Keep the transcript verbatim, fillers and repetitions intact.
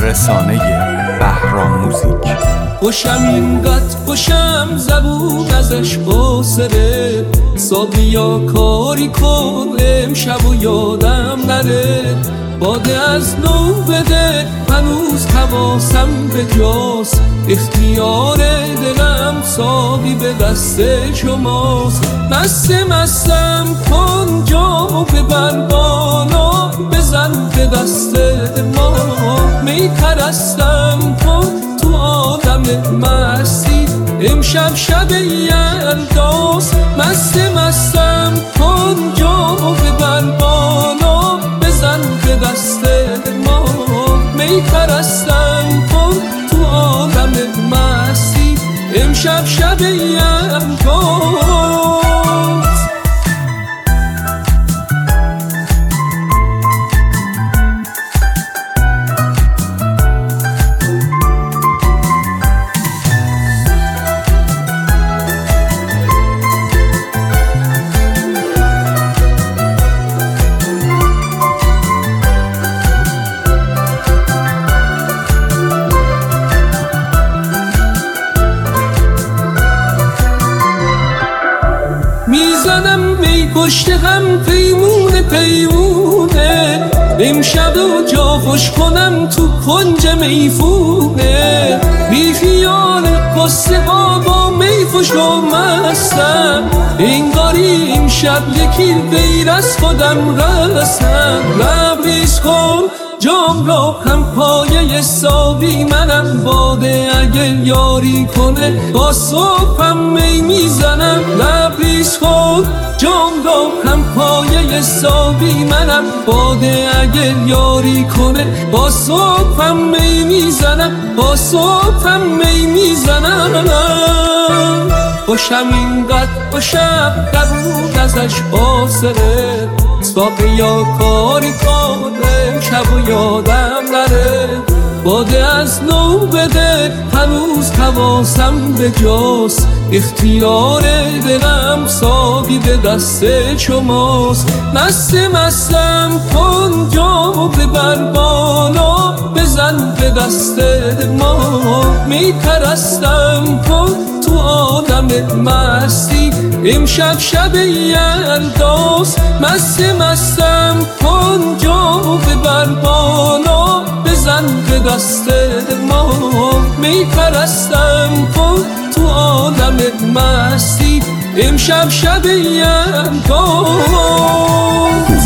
رسانه بهرام موزیک. خوشم اینقدر خوشم زبون ازش باسره، ساقیا کاری کن امشب و یادم نره. باده از نو بده هنوز حواسم به جاست، اختیار دلم ساقی به دست شماست. مست مستم کن جا ببر بالا، بزن به دست ما می پرستم کن تو عالم مستی. امشب شب یلداست، مست مستم کن جا ببر بالا، بزن به دست ما می پرستم کن تو عالم مستی. امشب شب یلداست. میزنم می کشته هم پیمونه پیمونه، امشب و جا خوش کنم تو کنج میفونه. بی خیال قصه ها با می خوش و مستم، انگاری امشب یکی غیر از خودم رسم. لبریز کن جام را هم پایه ساقی منم، باده اگه یاری کنه با صبحم می میزنم. لبریز کن جام را هم پایه ساقی منم، باده اگه یاری کنه با صبحم می میزنم، با صبحم می میزنم. خوشم اینقدر خوشم قبول ازش باسره، ساقیا کاری کنه شب و یادم نره. باده از نو بده هنوز حواسم به جاست، اختیار دلم ساقی به دست شماست. مست مستم کن جا ببر بالا، بزن به دست ما می پرستم کن تو عالم مستی. امشب شب یلداست، مست مستم کن جا ببر بالا، بزن به دست ما می پرستم کن تو عالم مستی. امشب شب یلداست.